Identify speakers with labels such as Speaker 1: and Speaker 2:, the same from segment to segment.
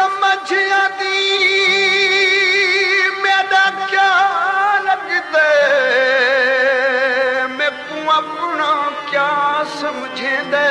Speaker 1: समझ आती मेरा क्या लगदे मैं को अपना क्या समझे दे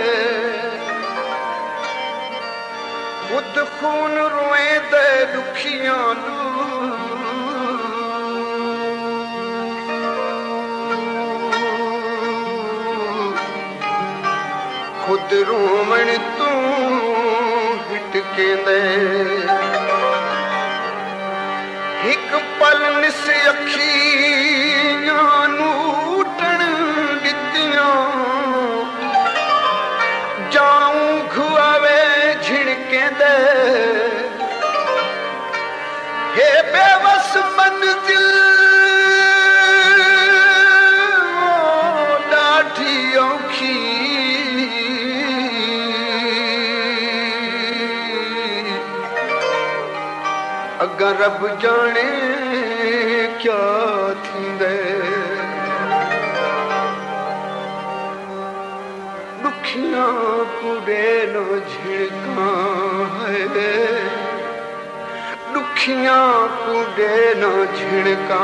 Speaker 1: खुद खून रोए दे दुखियां खुद रोवण तू हिटके दे एक पल निस अखियां नूटन दित्तियां जाऊं घुआवे झिड़के दे हे बेबस मंजिल डाठी औखी अगर रब जाने क्या थींदे दुखियां कुड़े न झिड़का है दुखियां कुड़े न झिड़का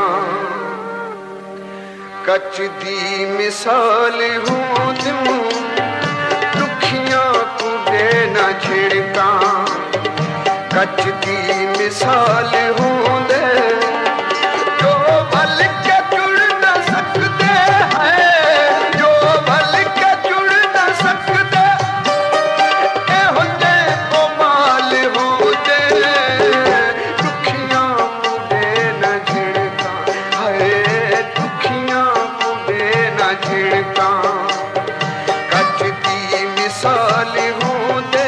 Speaker 1: कच दी मिसाल हूं तुम दुखियां कुड़े न झिड़का कच दी मिसाल होंदे जो भल के जुड़ न सकते हैं जो भल के जुड़ न सकते ए होंदे को माल होंदे दुखियां कुड़े न झिड़का है दुखियां कुड़े न झिड़का कच दी मिसाल होंदे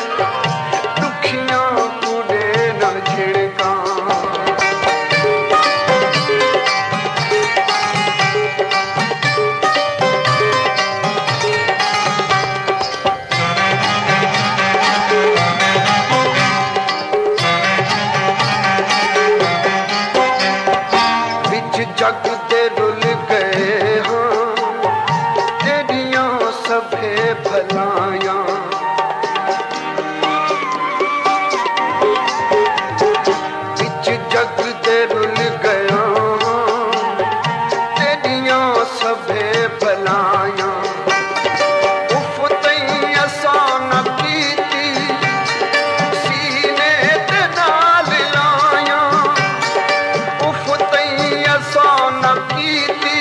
Speaker 1: जग दे रुल गए हाँ तेरियां सभे भलायां बिच जग दे रुल गया तेरियां सभे भलायां उफ तई असां न कीती सीने ते नाल लायां उफ तई असां न कीती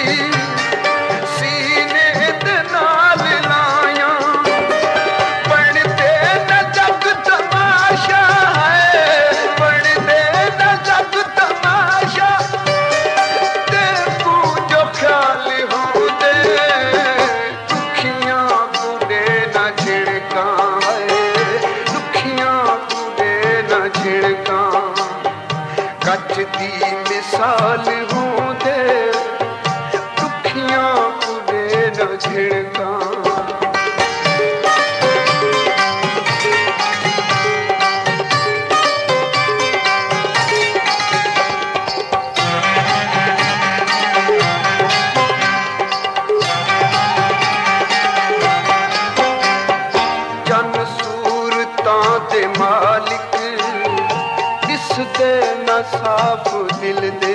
Speaker 1: सीने ते नाल लायां पढ़दे न जग तमाशा है पढ़दे न जग तमाशा ते तू जो ख्याल होंदे दुखियां कुड़े न झिड़का है दुखियां कुड़े न झिड़का कच दी मिसाल होंदे दुखियां कुड़े न झिड़का जन सूरतां दे मालिक दिसदे न साफ दिल दे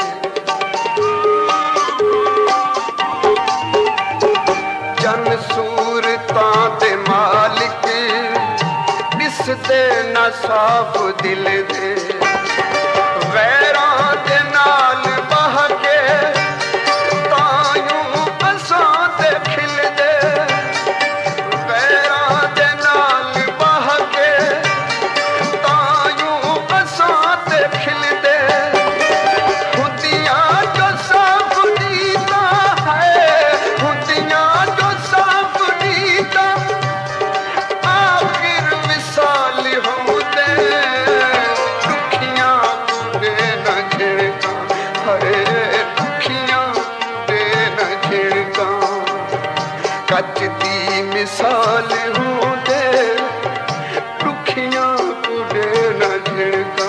Speaker 1: जन सूरतां दे मालिक दिसदे न साफ दिल दे गैरां दे नाल बह के तायूं असां ते खिलदे गैरां दे नाल बह के तायूं असां ते खिलदे हुंदियां जो साफ नीता है हुंदियां जो साफ नीता आखिर विसाल होंदे दुखियां कुड़े न झिड़का हरे दुखियां कुड़े न झिड़का कच दी मिसाल होंदे दुखियां कुड़े न झिड़का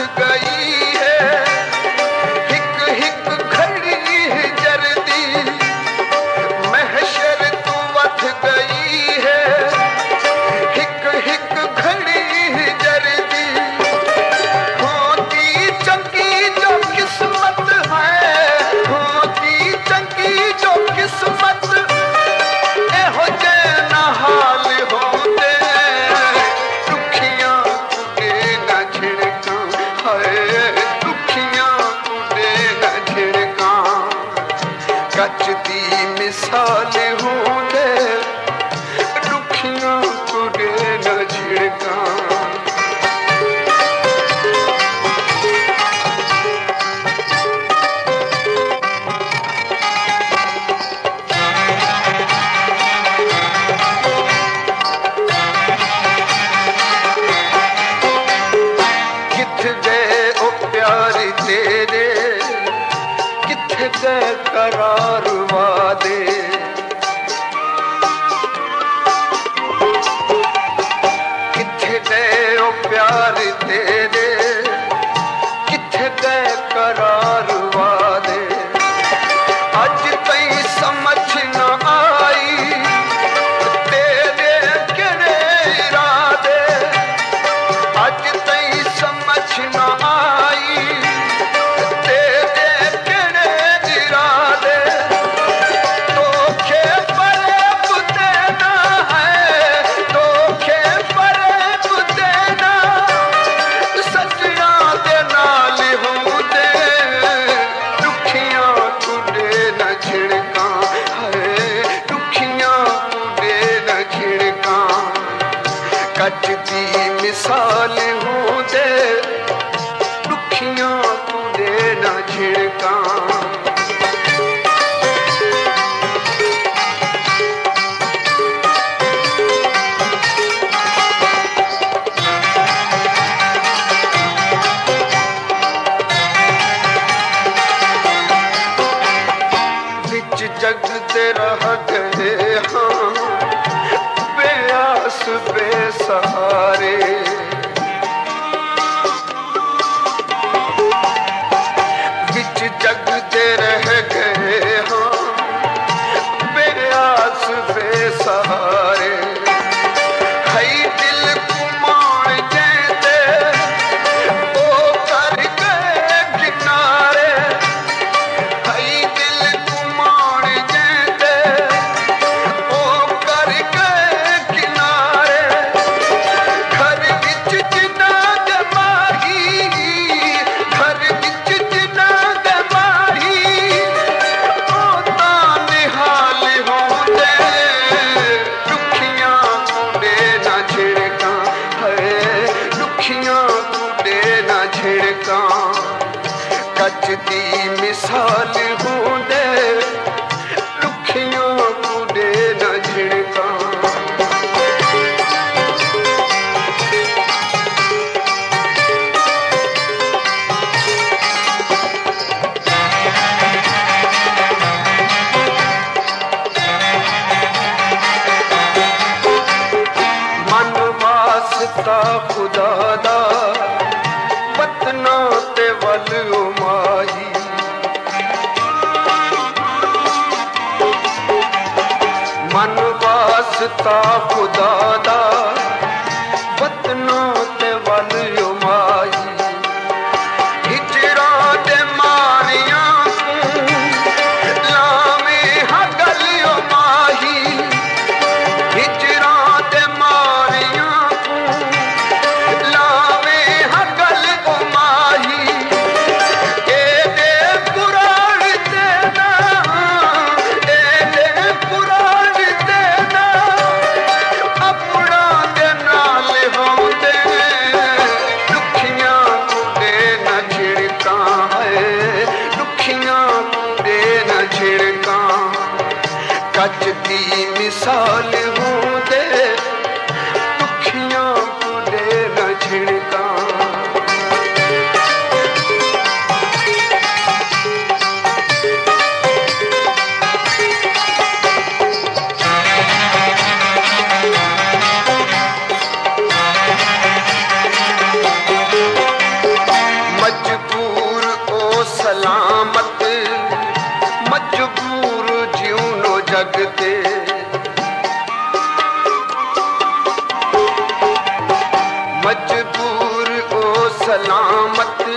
Speaker 1: गई है, हिक हिक घड़ी जरदी महशर तू वध गई है, हिक हिक घड़ी जरदी होती चंगी जो किस्मत है, होती चंगी जो किस्मत एहो जे ना हाल होंदे दुखियां कुड़े न झिड़का है, दुखियां कुड़े न झिड़का कच दी मिसाल होंदे दुखियां कुड़े न झिड़का। तेरे किथे गए करार वादे, किथे गए ओ प्यार तेरे, किथे गए करार वादे। अज तई समझ न आई तेरे केड़े इरादे, अज तई समझ न आई कच दी मिसाल होंदे दुखियां कुड़े न झिड़का। विच जग दे रह गए हाँ बेआस बेसहारे, विच जग दे रह गए हाँ बेआस बेसहारे। हई दिल कुमार जैसे ओ कर गए किनारे, हई दिल कुमार जैसे ओ कर गए किनारे। घर विच जिना गमाही, घर विच जिना गमाही ओ तां निहाल होंदे दुखियां कुड़े न झिड़का है, दुखियां कुड़े न झिड़का कच दी मिसाल होंदे दुखियां कुड़े न झिड़का। मन वास्ता खुदा दा वतना ते वल माही, मन वास्ता खुदा दा वतना ते वल माही। हिजरा दे मारियां लावे हगल माही, हिजरा दे मारियां लावे हगल माही। एदे पुराण देना, एदे पुराण देना अपना दे नाल होंदे दुखियां कुड़े न झिड़का है, दुखियां कुड़े न झिड़का कच दी मिसाल होंदे दुखियां कुड़े न झिड़का। सलामत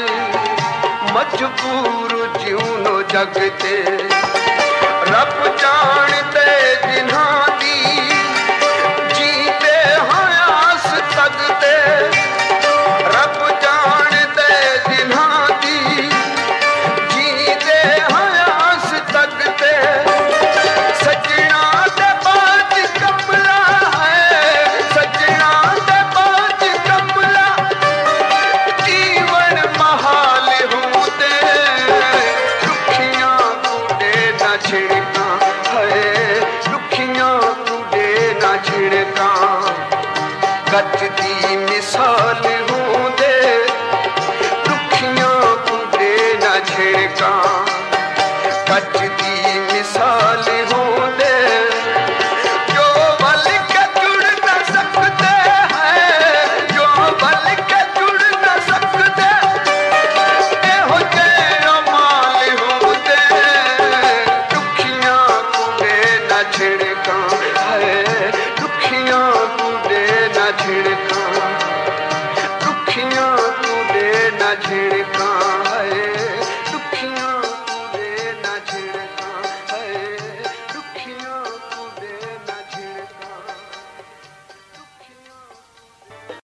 Speaker 1: मजबूर जीवनो जगते रब जानते जिन्हा दी जीते हयास तगते रब जानते जिन्हा दी जीते हयास तगते सजना दे बाज कमला है सजना दे बाज कमला जीवन महाल होते दुखियां कूदे न छिड़का है दुखियां कूदे न छिड़का कच दी मिसाल होते दुखियां कूदे न छिड़का कच दी मिसाल होते जो बल के जुड़ न सकते हैं जो बल के जुड़ न सकते हो जेरो माल होते दुखियां कूदे न छिड़का है दुखियां कूदे न छिड़का दुखियां कूदे न छिड़का